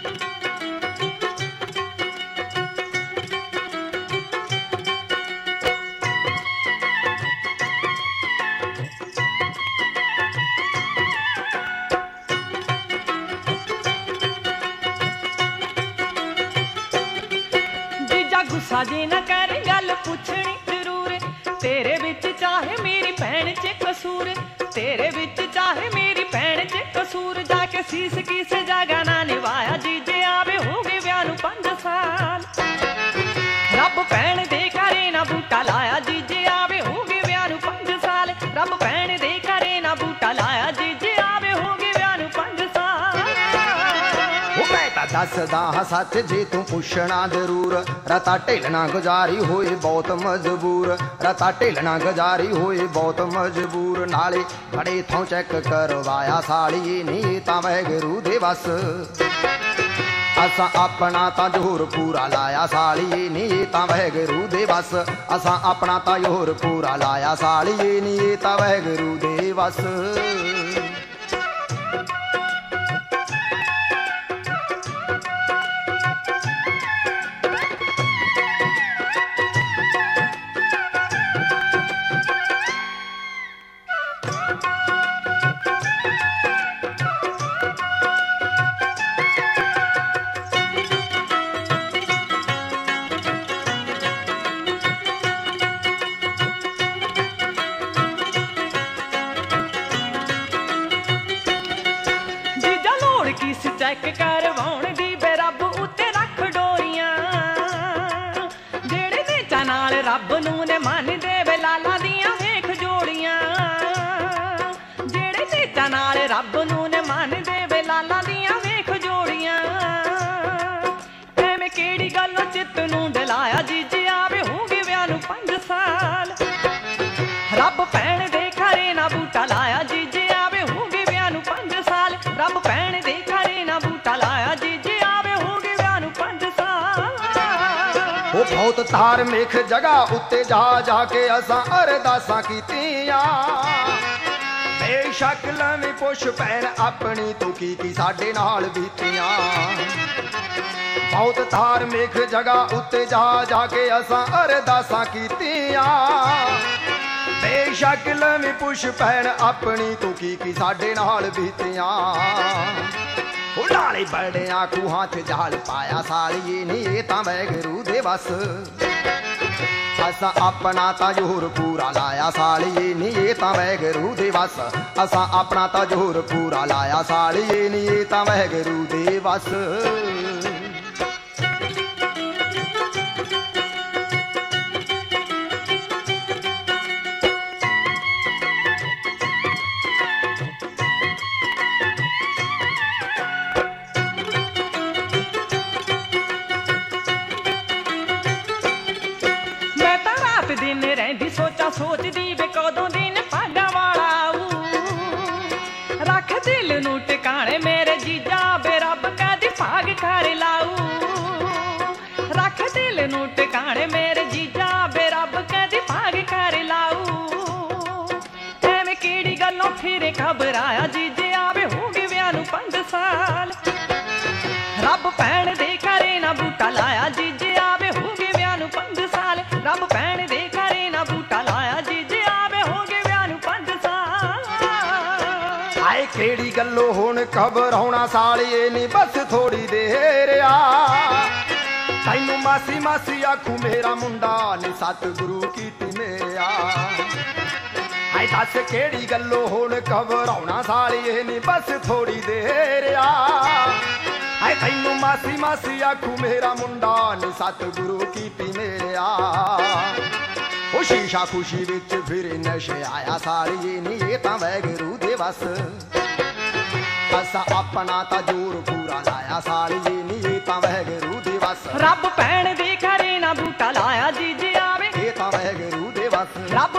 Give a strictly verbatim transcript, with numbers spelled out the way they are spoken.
गुस्सा जे न कर गल पुछनी जरूर, तेरे विच चाहे मेरी भैन च कसूर, तेरे विच चाहे मेरी भैन च कसूर। जाके सीस किस जगह ना निभाया जीजे आवे हो गए ब्याह नूं पंज साल। रब भैन दे घरे ना बूटा लाया जीजे आवे हो गए ब्याह नूं पंज साल। रब भैन दे घरे ना बूटा लाया जीजे आवे हो गए ब्याह नूं पंज साल। दसदा हा सच जे तू पुछना जरूर, रता ढेलना गुजारी होए बहुत मजबूर, रता ढेलना गुजारी होए बहुत मजबूर। नाले बड़े थों चेक करवाया साली नी तां वैगरू दे बस, असां अपना तां जोर पूरा लाया साली नी तां वैगरू दे बस, असां अपना तां जोर पूरा लाया साली नी तां वैगरू दे बस। चेक करवाउण दी बे रब उत्ते रख डोरियां, जेड़े नेचा नाल रब नूं ने मन दे वे लाला दियां वेख जोड़ियां, जेड़े नेचा नाल रब नूं ने मन दे वे लाला दियां वेख जोड़ियां। एवें केड़ी गल्लों चित्त नूं डलाया जीजे आवे हो गए ब्याह नूं पंज साल। रब भैन दे घरे ना बूटा लाया जीजे आवे हो गए ब्याह नूं पंज साल। रब भैन दे बहुत धार्मिक जगह उत्ते जा जाके असां अरदासां कीतियां, बेशक लवी पुछ भैन अपनी तू की की साडे नाल बीतियां। बहुत धार्मिक जगह उत्ते जा जाके असां अरदासां कीतियां, बेशक लवी पुछ भैन अपनी तू की की साडे नाल बीतियां। नाले बड़िया खूहां च जाल पाया साली नी तां वैगरू दे बस, असां अपना तां जोर पूरा लाया साली नी तां वैगरू दे बस, असां अपना तां जोर पूरा लाया साली नी तां वैगरू दे बस। दिन रहिंदी सोचा सोचदी वे कदों दिन भागा वाला आऊ, रख दिल नूं टिकाणे मेरे जीजा बे रब कदी भाग घर लाऊ। रख दिल नूं टिकाणे मेरे जीजा बे रब कदी भाग घर लाऊ। एवें केड़ी गल्लों फिरे घबराया जीजे आवे हो गए ब्याह नूं पंज साल। रब भैन दे घरे ना बूटा लाया जीजे आवे हो गए ब्याह नूं पंज साल। रब भैन दे घरे ना बूटा लाया जीजे आवे हो गए ब्याह नूं पंज साल। आए केड़ी गल्लों हुण घबराउणा सालिए नी बस थोड़ी देर आ, तैनूं मासी मासी आखू मेरा मुंडा नी सतगुरु कीती मेरा। आए दस केड़ी गल्लों हुण घबराउणा सालिए नी बस थोड़ी देर आ, आए तैनूं मासी मासी आखू मेरा मुंडा नी सतगुरु कीती मेरा। ओ शीशा खुशी विच फिर नशे आया साली नी तां वैगरू दे बस, असां अपना तां जोर पूरा लाया साली नी तां वैगरू दे बस। रब भैन दे घरे ना बूटा लाया जीजे आवे तां वैगरू दे बस। रब